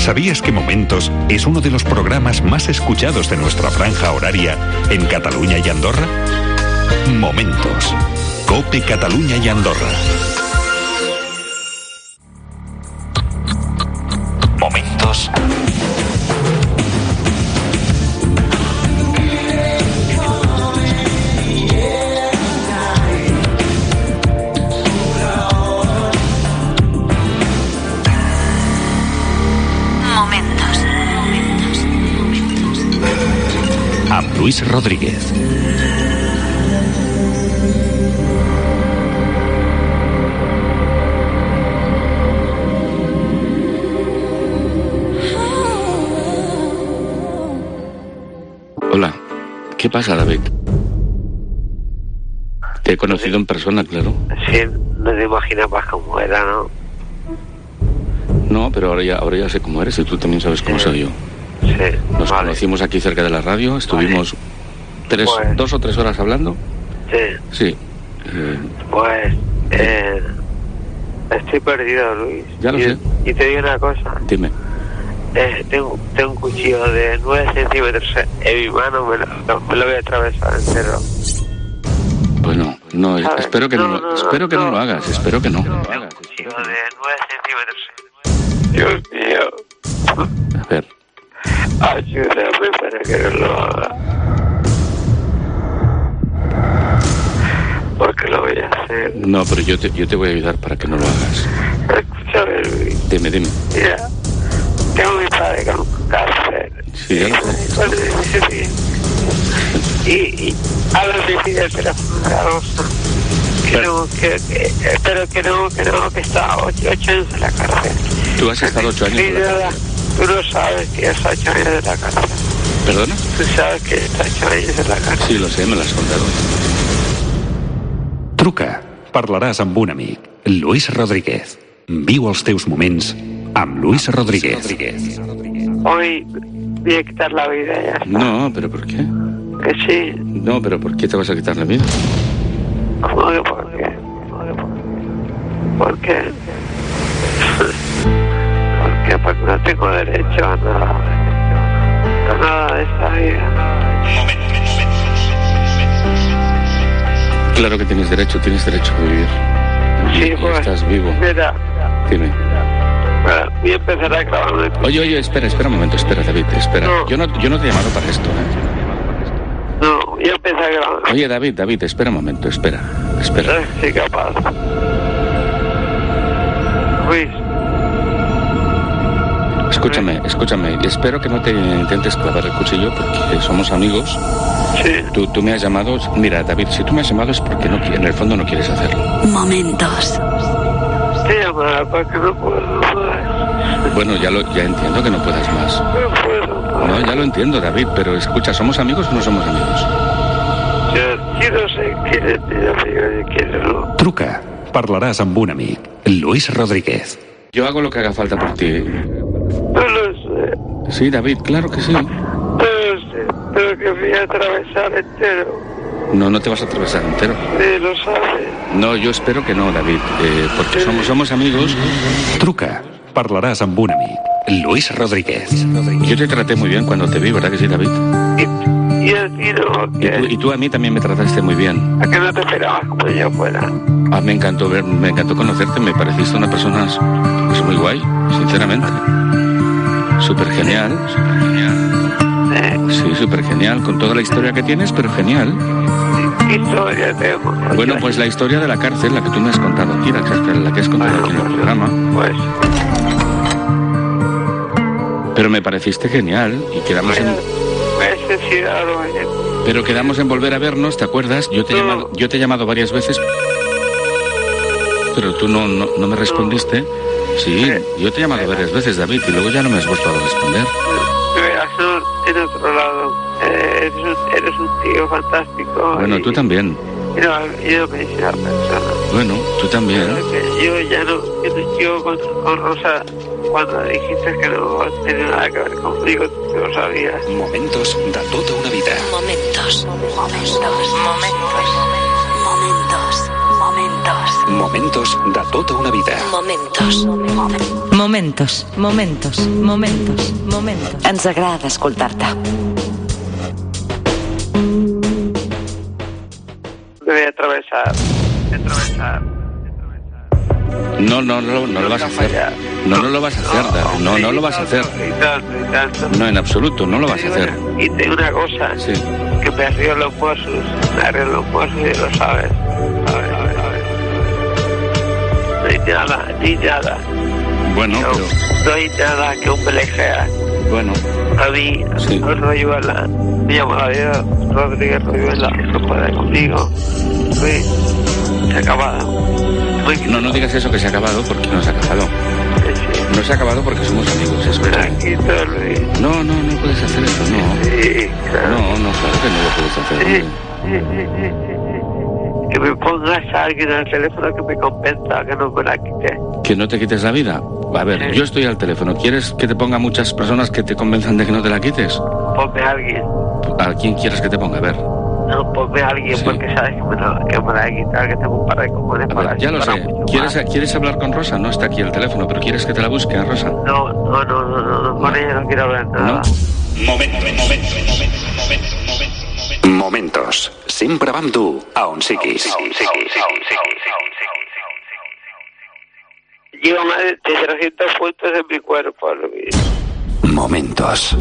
¿Sabías que Momentos es uno de los programas más escuchados de nuestra franja horaria en Cataluña y Andorra? Momentos. COPE Cataluña y Andorra. Momentos. Amb Luis Rodríguez. Hola, ¿qué pasa, David? Te he conocido en persona, claro. Sí, no te imaginabas cómo era, ¿no? No, pero ahora ya sé cómo eres y tú también sabes cómo soy yo. Sí. Nos conocimos aquí cerca de la radio, estuvimos 2 o 3 horas hablando. Sí. Sí. Estoy perdido, Luis. Ya lo sé. Y te digo una cosa. Dime. Tengo un cuchillo de 9 centímetros en mi mano, me lo voy a atravesar entero. Bueno, no, espero que no lo hagas, espero que no. Tengo un cuchillo de 9 centímetros. Dios mío. A ver. Ayúdame para que no lo haga. Porque lo voy a hacer. No, pero yo te voy a ayudar para que no lo hagas. Escúchame, Luis. Dime. Mira, tengo a mi padre con cáncer. Sí, ya lo sé. Y a los difícil el teléfono que está 8 años en la cárcel. Tú has estado 8 años en la cárcel. Tú no sabes que está 8 años en la cárcel. ¿Perdona? Tú sabes que está 8 años en la cárcel. Sí, lo sé, me lo has contado. Truca, parlaràs amb un amic. Luis Rodríguez. Viu els teus moments amb Luis Rodríguez. Hoy voy a quitar la vida, ya está. No, pero ¿por qué? Que sí. No, pero ¿por qué te vas a quitar la vida? ¿Cómo que por qué? ¿Por qué? Porque no tengo derecho a nada de esta vida. Claro que tienes derecho a vivir. Sí, pues. Estás vivo. Mira. Dime. Bueno, voy a empezar a clavarme. Oye, espera un momento, David, espera. No. Yo no te he llamado para esto, No, voy a empezar a clavarme. Oye, David, espera un momento, espera. Sí, capaz. Luis. Escúchame, espero que no te intentes clavar el cuchillo porque somos amigos. Sí. Tú me has llamado. Mira, David, si tú me has llamado es porque en el fondo no quieres hacerlo. Momentos. Te llamará porque no puedo más. Bueno, ya entiendo que no puedas más. No puedo más. No, ya lo entiendo, David, pero escucha, ¿somos amigos o no somos amigos? Yo no sé quién es mi amigo y quién no. Truca, parlaràs amb un amic. Luis Rodríguez. Yo hago lo que haga falta por ti. No lo sé. Sí, David, claro que sí. No lo sé, pero que voy a atravesar entero. No te vas a atravesar entero. Sí, lo sabes. No, yo espero que no, David, porque somos amigos. Truca, parlaràs amb un amic. Luis Rodríguez. Yo te traté muy bien cuando te vi, ¿verdad que sí, David? Y a ti no, ¿qué? Y tú a mí también me trataste muy bien. ¿A qué no te esperabas como yo fuera? Me encantó conocerte, me pareciste una persona pues, muy guay, sinceramente. Súper genial. Sí, súper genial, con toda la historia que tienes, pero genial. ¿Qué historia tengo? Bueno, pues la historia de la cárcel, la que tú me has contado aquí, la que has contado aquí en el programa. Pues. Pero me pareciste genial y quedamos en... Pero quedamos en volver a vernos, ¿te acuerdas? Yo te he llamado varias veces, pero tú no me respondiste. Sí, yo te he llamado varias veces, David, y luego ya no me has vuelto a responder. En otro lado, eres un tío fantástico. Bueno, tú también. Yo no me hice la persona. Bueno, tú también. Yo con Rosa, cuando dijiste que no tenía nada que ver conmigo, tú lo sabías. Momentos de tota una vida. Momentos. Momentos de tota una vida. Momentos. Ens agrada escoltar-te. Me voy a atravesar. No lo vas a hacer. No lo vas a hacer, David. No lo vas a hacer. Y tanto. No, en absoluto, no lo vas a hacer. Y tengo una cosa. Sí. Que me arreglo los huesos y lo sabes. Ni nada. Bueno, No, pero... no hay nada que un pelejea. Bueno, A mí, sí. Royuela, me llamo David Rodríguez Royuela, no puede conmigo. Sí, se ha acabado. No digas eso que se ha acabado, porque no se ha acabado. Sí. No se ha acabado porque somos amigos, escucha. Tranquilo, Luis. No puedes hacer eso, no. Sí, claro. No, claro que no lo puedes hacer. hombre. Que me pongas a alguien al teléfono que me compensa, que no me la quite. ¿Que no te quites la vida? A ver, Sí. yo estoy al teléfono. ¿Quieres que te ponga muchas personas que te convenzan de que no te la quites? Ponme a alguien. ¿A quién quieres que te ponga? A ver. No, ponme a alguien Sí. porque sabes que me la va a quitar, que tengo un par de cojones A para ver, ya lo para sé. mucho ¿Quieres, más. ¿Quieres hablar con Rosa? No está aquí el teléfono, pero ¿quieres que te la busque a Rosa? No, con ella no quiero hablar nada. Momentos. Sempre vam dur a on siguis. Llevo más de 300 puntos en mi cuerpo, Luis. Momentos.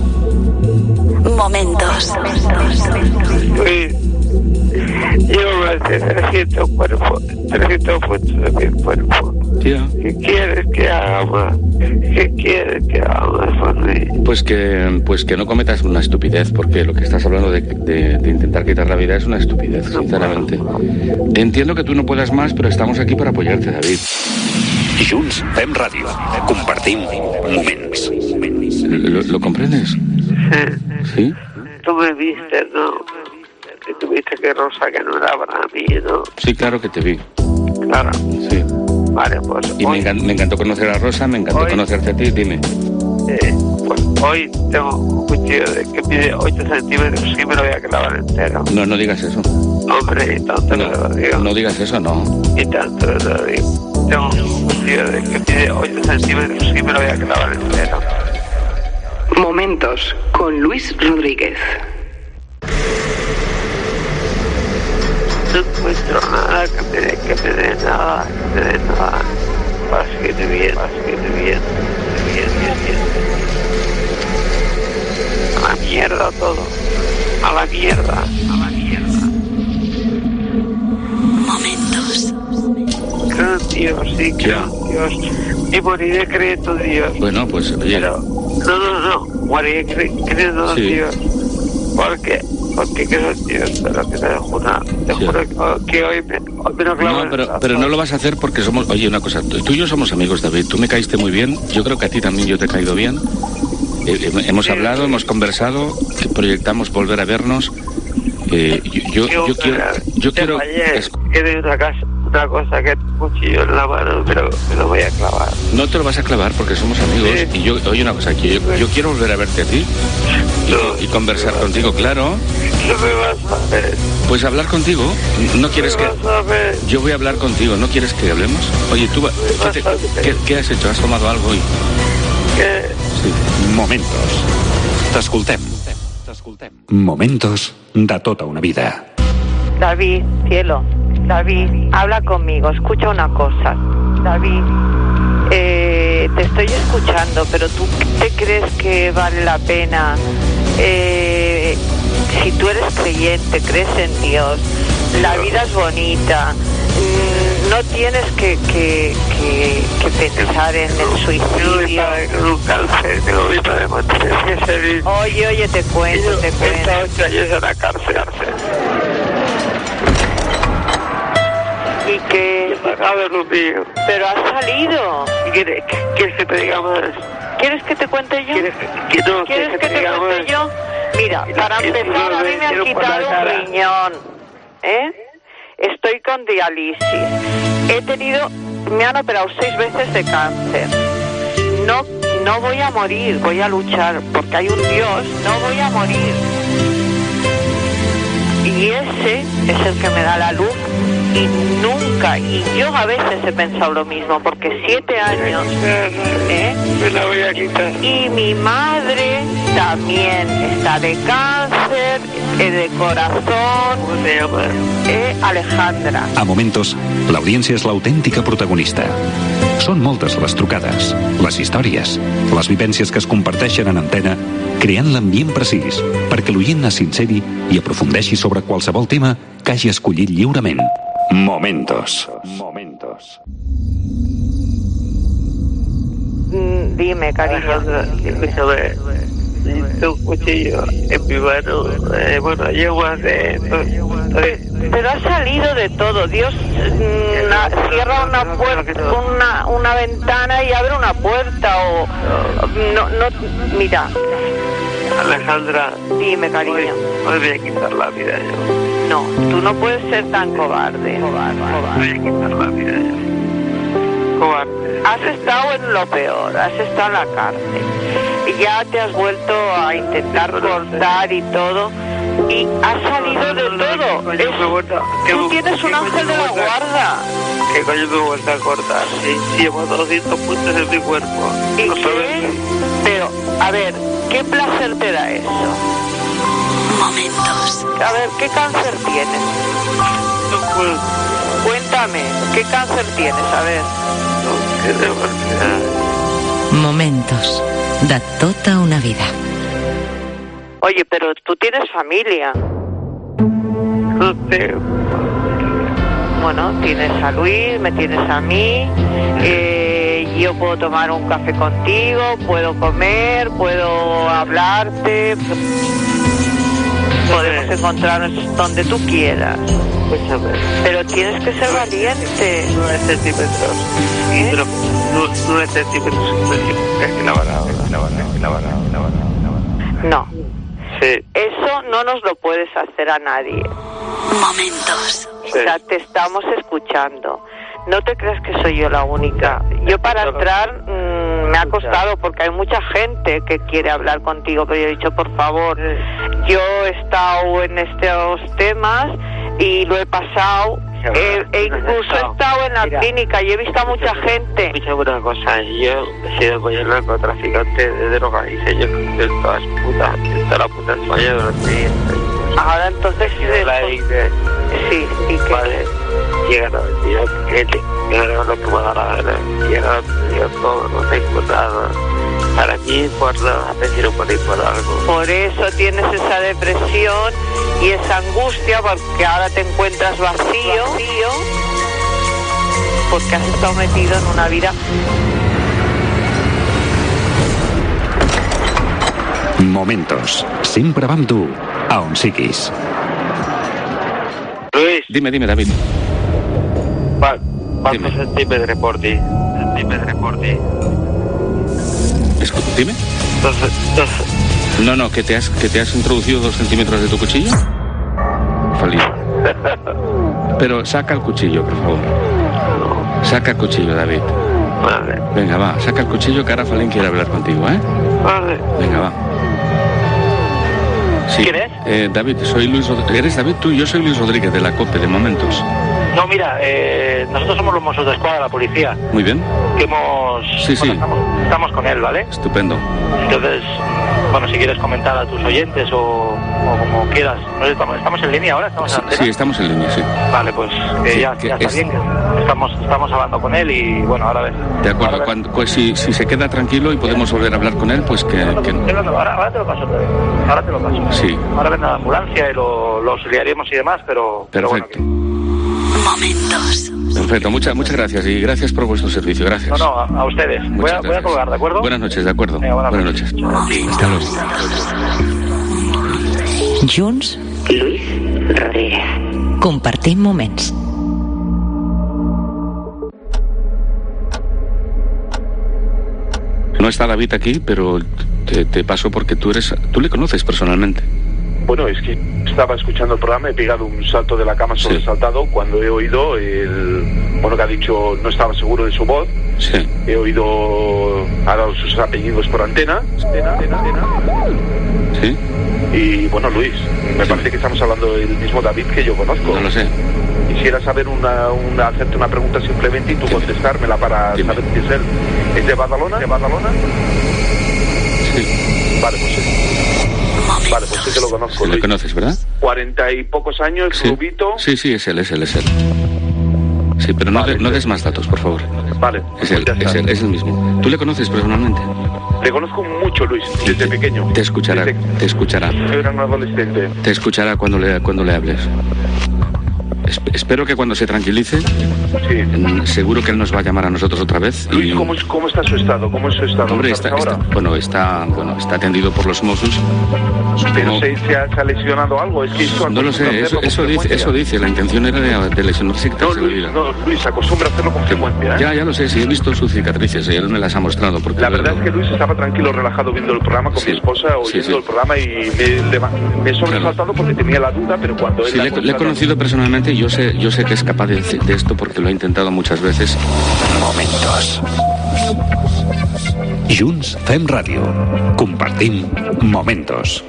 Luis, llevo más de 300 puntos en mi cuerpo. Tía. ¿Qué quieres que haga más? ¿Qué quieres que haga más por mí? Pues que no cometas una estupidez, porque lo que estás hablando de intentar quitar la vida es una estupidez, sinceramente. Entiendo que tú no puedas más, pero estamos aquí para apoyarte, David. Junts fem ràdio. Compartim moments. ¿Lo comprendes? ¿Sí? Tú me viste, ¿no? Que tú viste que Rosa que no era para mí, ¿no? Sí, claro que te vi. Claro. Sí. Vale, pues Y me encantó conocer a Rosa, me encantó Hoy- conocerte a ti, dime. pues hoy tengo un cuchillo que mide 8 centímetros y me lo voy a clavar entero. No digas eso. Hombre, y tanto que lo digo. No digas eso, no. Y tanto que lo digo. Tengo un cuchillo que mide 8 centímetros y me lo voy a clavar entero. Momentos con Luis Rodríguez. No encuentro nada que me dé nada. Para seguir bien. A la mierda todo. A la mierda. Creo en Dios, sí, creo en Dios. Y moriré creyendo en Dios. Bueno, pues oye, Pero, no. Moriré creyendo en Sí. Dios. Porque creo en Dios. Pero que te juro que hoy me lo clavo. no, pero no lo vas a hacer porque somos... Oye, una cosa, tú y yo somos amigos, David. Tú me caíste muy bien. Yo creo que a ti también yo te he caído bien. Hemos hablado, hemos conversado, que proyectamos volver a vernos. Yo quiero... Que de una cosa que un cuchillo en la mano, pero me lo voy a clavar. No te lo vas a clavar porque somos amigos. Sí. Y oye una cosa, que yo quiero volver a verte a ti y conversar contigo, claro. ¿Qué me vas a hacer? Pues hablar contigo. ¿No quieres que...? ¿Qué vas a hacer? Yo voy a hablar contigo, ¿no quieres que hablemos? Oye, tú, ¿qué has hecho? ¿Has tomado algo hoy? ¿Qué? Sí. Momentos. T'escoltem. Momentos de tota una vida. David, cielo, David, habla conmigo, escucha una cosa. David, te estoy escuchando, pero ¿tú te crees que vale la pena? Si tú eres creyente, crees en Dios, la vida es bonita, no tienes que pensar en el suicidio. Con un cáncer, tengo mi padre mantenerme feliz. Oye, te cuento. 8 años en la cárcel. Y que... Acabo lo mío. Pero has salido. ¿Quieres que te diga más? ¿Quieres que te cuente yo? ¿Quieres ¿Quieres que te diga cuente más? yo? Mira, para empezar, a mí me han quitado un riñón, Estoy con diálisis. Me han operado 6 veces de cáncer. No voy a morir, voy a luchar, porque hay un Dios, no voy a morir. Y ese es el que me da la luz y nunca, y yo a veces he pensado lo mismo, porque 7 años, Me la voy a quitar. y mi madre también está de cáncer, de corazón. ¿Cómo se llama? Alejandra. A Momentos, l'audiència és l'autèntica protagonista. Són moltes les trucades, les històries, les vivències que es comparteixen en antena, creant l'ambient precís perquè l'oient es sinceri i aprofundeixi sobre qualsevol tema que hagi escollit lliurement. Momentos. Dime, cariño. Escúchame, tu cuchillo en mi mano, bueno, llevo hace... Pero ha salido de todo. Dios cierra una puerta, una ventana y abre una puerta. Mira. Alejandra, Dime, cariño. me voy a quitar la vida yo. No, tú no puedes ser tan cobarde. Me voy a quitar la vida yo. Cobarde. Has estado en lo peor, has estado en la cárcel. Y ya te has vuelto a intentar cortar y todo. Y has salido de todo. Tú tienes un ángel de la guarda. ¿Qué coño me he vuelto a cortar? Sí, llevo 200 puntos en mi cuerpo. ¿Y No qué? sabes. Pero, a ver, ¿qué placer te da eso? Momentos. A ver, ¿qué cáncer tienes? No puedo. Cuéntame, ¿qué cáncer tienes? A ver. No, qué demasiado. Momentos de tota una vida. Oye, pero tú tienes familia. No sé. Bueno, tienes a Luis, me tienes a mí. Yo puedo tomar un café contigo, puedo comer, puedo hablarte. Podemos encontrarnos donde tú quieras. Escúchame. Pero tienes que ser valiente. 9 centímetros. ¿Eh? Pero 9 centímetros. Es que la vara. No. Sí. Eso no nos lo puedes hacer a nadie. Momentos. O sea, te estamos escuchando. No te creas que soy yo la única. Yo para entrar me ha costado porque hay mucha gente que quiere hablar contigo, pero yo he dicho, por favor, yo he estado en estos temas y lo he pasado. E incluso he estado en la clínica y he visto a mucha gente. Escucha una cosa, yo he sido con el narcotraficante de droga y sé yo de todas putas, de toda la puta España durante 10 años. Ahora entonces sí, y que vale, llegan a decir que hagan lo que me da la gana, llegan a decir todo, no tengo nada. Para mí, por nada, prefiero morir por algo. por eso tienes esa depresión y esa angustia, porque ahora te encuentras vacío, porque has estado metido en una vida. Momentos. Sempre va amb tu, a on siguis. Luis, Dime, David. ¿cuántos centímetros por ti? Dime. No, que te has introducido 2 centímetros de tu cuchillo. Feliz. Pero saca el cuchillo, por favor. Saca el cuchillo, David. Vale. Venga, va, saca el cuchillo que ahora Falín quiere hablar contigo, ¿eh? Vale. Venga, va. Sí. ¿Quién es? David, soy Luis Rodríguez. ¿Eres David tú? Yo soy Luis Rodríguez de la COPE, de Momentos. No, mira, nosotros somos los Mossos de Escuadra, la policía, Muy bien. que hemos... Sí, sí. Estamos con él, ¿vale? Estupendo. Entonces, bueno, si quieres comentar a tus oyentes o como quieras. No sé, ¿estamos en línea ahora? ¿Estamos en Sí, antena? estamos en línea, sí. Vale, pues Sí, ya que está es- bien. Estamos hablando con él y, bueno, ahora ves. De acuerdo. Pues si se queda tranquilo y podemos volver a hablar con él, pues que... Ahora te lo paso otra vez. Ahora te lo paso. Sí. Ahora vendrá la ambulancia y lo auxiliaremos y demás, pero Perfecto. bueno, Momentos. Perfecto. Muchas gracias y gracias por vuestro servicio. Gracias. no, a ustedes. Voy Muchas a gracias. colgar, ¿de acuerdo? Buenas noches, de acuerdo. Venga, buenas noches. Momentos. Hasta luego. Junts, Luis Rodríguez. compartim moments. No está David aquí, pero te paso porque tú le conoces personalmente. Bueno, es que estaba escuchando el programa, he pegado un salto de la cama sobresaltado cuando he oído que ha dicho no estaba seguro de su voz. Sí. He oído, ha dado sus apellidos por antena. ¿Sí? Y bueno, Luis, me parece que estamos hablando del mismo David que yo conozco. No lo sé. Quisiera saber hacerte una pregunta simplemente y tú contestármela para saber si es él. ¿Es de Badalona? ¿De Badalona? Sí. Vale, pues sí. Vale, pues sí que lo conozco. Lo conoces, ¿verdad? 40 y pocos años, sí. rubito. Sí, es él. Sí, pero no des más datos, por favor. Vale. Es él mismo. ¿Tú le conoces personalmente? Le conozco mucho, Luis, desde pequeño. Te escuchará. Yo era un adolescente. Te escuchará cuando le hables. Espero que cuando se tranquilice, seguro que él nos va a llamar a nosotros otra vez. Luis, ¿cómo está su estado? ¿Cómo es su estado? Hombre, está atendido por los Mossos. Pero ¿se ha lesionado algo? Es que no lo sé, eso dice. La intención era de lesionarse. No, Luis, acostumbra a hacerlo con frecuencia, ¿eh? Ya lo sé, sí, he visto sus cicatrices y él me las ha mostrado. Porque la verdad es que Luis estaba tranquilo, relajado viendo el programa con mi esposa, oyendo el programa, y me he sobresaltado porque tenía la duda, pero cuando él... le he conocido personalmente y yo sé que es capaz de esto porque lo ha intentado muchas veces. Momentos. Junts fem ràdio. Compartim momentos.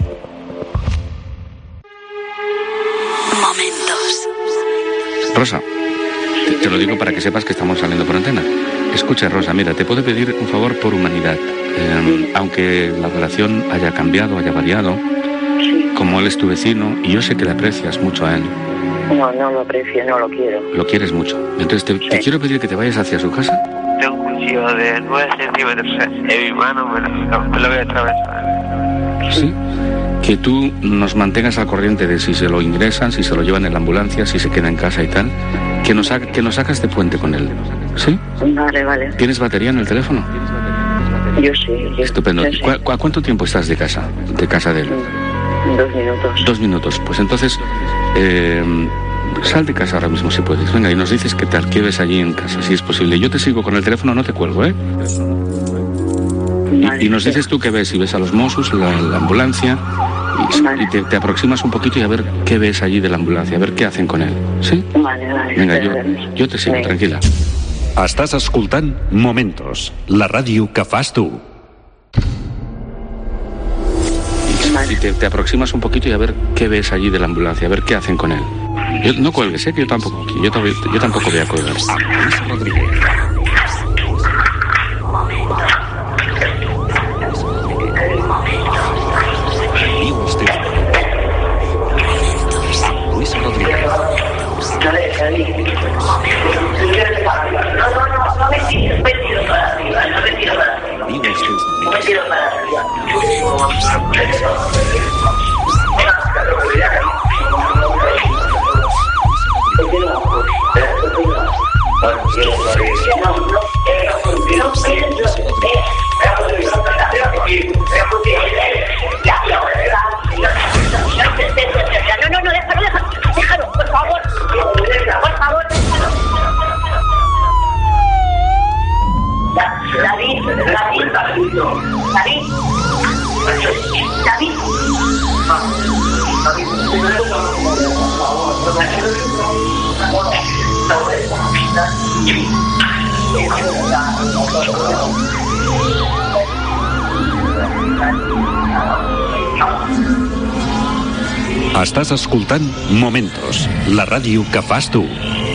Momentos. Rosa, te lo digo para que sepas que estamos saliendo por antena. Escucha, Rosa, mira, te puedo pedir un favor por humanidad. Aunque la relación haya cambiado, haya variado, como él es tu vecino, y yo sé que le aprecias mucho a él. No lo aprecio, no lo quiero. Lo quieres mucho. Entonces te quiero pedir que te vayas hacia su casa. Tengo un cuchillo de 9 centímetros en mi mano, me lo voy a atravesar. Sí. Que tú nos mantengas al corriente de si se lo ingresan, si se lo llevan en la ambulancia, si se queda en casa y tal. Que nos hagas de puente con él. ¿Sí? Vale. ¿Tienes batería en el teléfono? Yo sí. Estupendo. Sí. ¿Cuánto tiempo estás de casa de él? 2 minutos. 2 minutos. Pues entonces, sal de casa ahora mismo si puedes. Venga, y nos dices qué tal, qué ves allí en casa, si es posible. Yo te sigo con el teléfono, no te cuelgo, ¿eh? Y nos dices tú qué ves, si ves a los Mossos, la ambulancia, y te aproximas un poquito y a ver qué ves allí de la ambulancia, a ver qué hacen con él. ¿Sí? Vale. Venga, yo te sigo, tranquila. Estàs escoltant Momentos, la ràdio que fas tu. Y te aproximas un poquito y a ver qué ves allí de la ambulancia, a ver qué hacen con él. No cuelgues, que yo tampoco voy a colgar. Luis Rodríguez. Luis Rodríguez. Déjalo, por favor. Estàs escoltant Momentos, la ràdio que fas tu.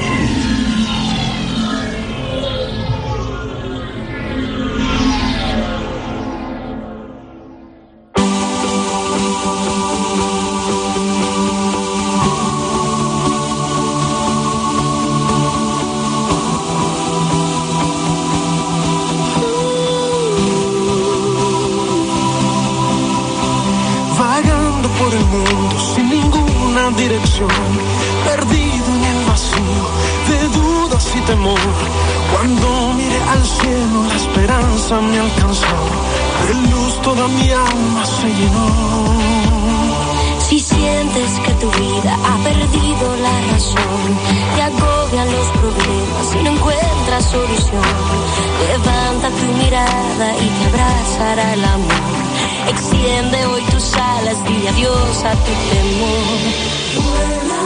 Perdido en el vacío de dudas y temor. Cuando miré al cielo, la esperanza me alcanzó. De luz toda mi alma se llenó. Si sientes que tu vida ha perdido la razón, te agobian los problemas y no encuentras solución, levanta tu mirada y te abrazará el amor. Extiende hoy tus alas, dile adiós a tu temor. Vuela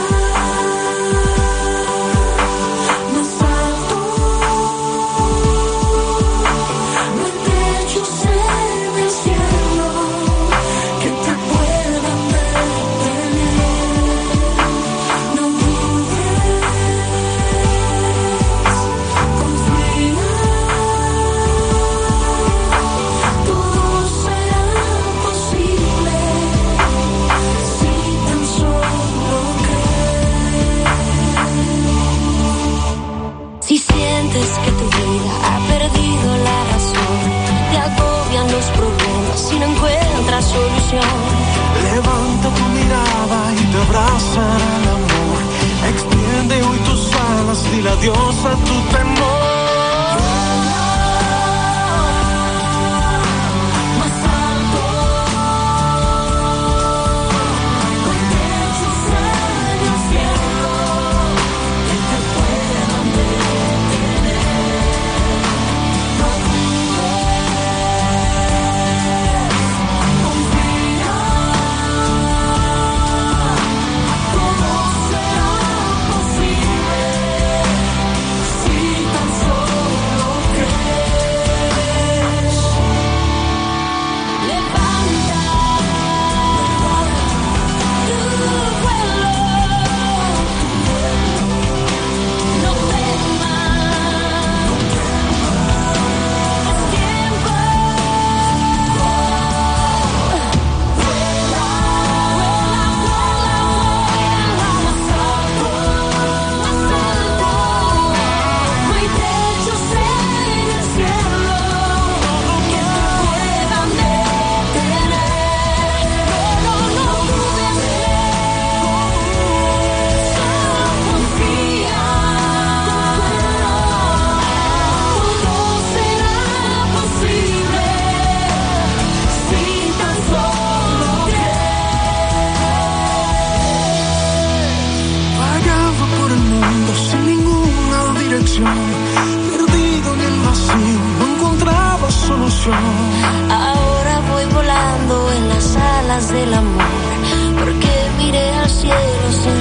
más alto, no hay techos en el cielo que te puedan detener. No dudes solución. Levanta tu mirada y te abrazará el amor. Extiende hoy tus alas, dile adiós a tu temor. Perdido en el vacío, no encontraba solución. Ahora voy volando en las alas del amor, porque miré al cielo sin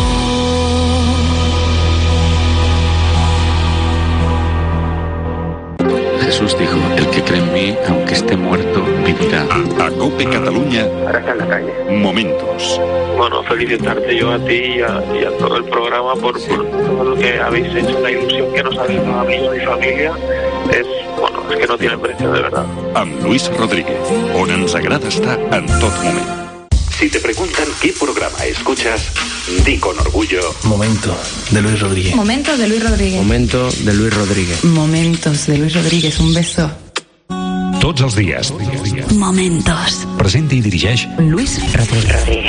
temor. Jesús dijo, el que cree en mí, aunque esté muerto, vivirá. A COPE Cataluña. Ahora está en la calle. Momentos. Bueno, felicitarte yo a ti y a todo el programa por todo lo que habéis hecho, la ilusión que nos habéis dado a mí y a mi familia. Es que no tiene precio, de verdad. Amb Luis Rodríguez, on ens agrada estar en tot moment. Si te preguntan qué programa escuchas, di con orgullo. Momento de Luis Rodríguez. Momentos de Luis Rodríguez. Momento de Luis Rodríguez. Momentos de Luis Rodríguez. Un beso. Tots els dies. Momentos. Presenta i dirigeix Luis Rodríguez.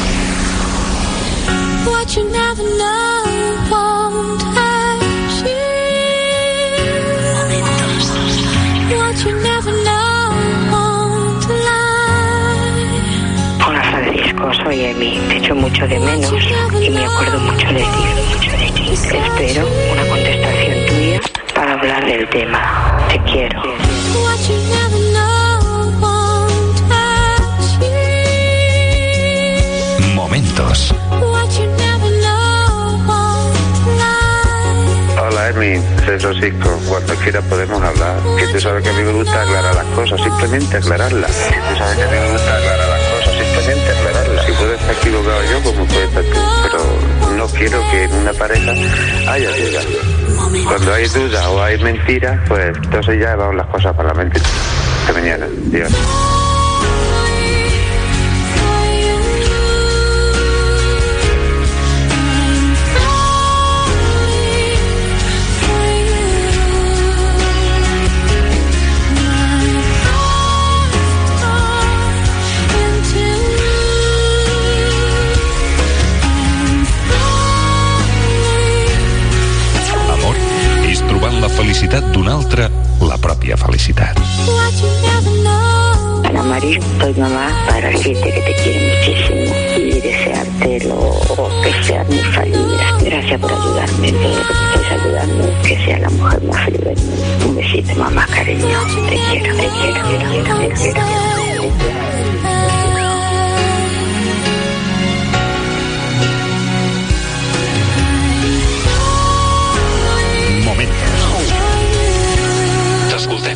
What you never know won't hurt you. Momentos. What you never know won't lie. Hola Francisco, soy Emi. Te echo mucho de menos y me acuerdo mucho de ti. Espero una contestación tuya para hablar del tema. Te quiero. What you never know won't hurt you. Momentos. What you never know won't lie. Hola Emi, soy Francisco. Cuando quieras podemos hablar. Que tú sabes que a mí me gusta aclarar las cosas, simplemente aclararlas. Que tú sabes que a mí me gusta aclarar las cosas, simplemente aclararlas. Si puedo estar equivocado yo, como puedes estar tú. Pero no quiero que en una pareja haya dudas. Cuando hay dudas o hay mentiras, pues entonces ya vamos las cosas para la mente. Hasta mañana. Dios. La felicitat d'un altre, la pròpia felicitat. Para Maris, soy mamá, para decirte que te quiero muchísimo y desearte que seas muy feliz. Gracias por ayudarme en todo lo que me estás ayudando, que seas la mujer más feliz del mundo. Un besito, mamá, cariño. Te quiero, te quiero, te quiero, te quiero. T'escoltem.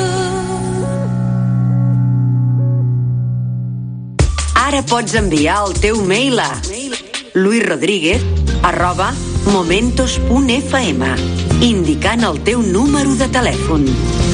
Ara pots enviar el teu mail a luisrodríguez@momentos.fm indicant el teu número de telèfon.